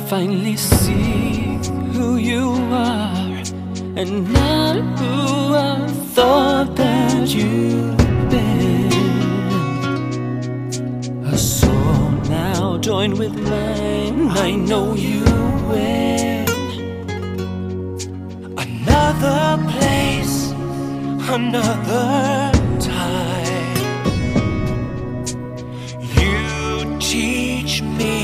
finally see who you are and not who I thought that you'd been. A soul now joined with mine, I know you win. Another place, another time. You teach me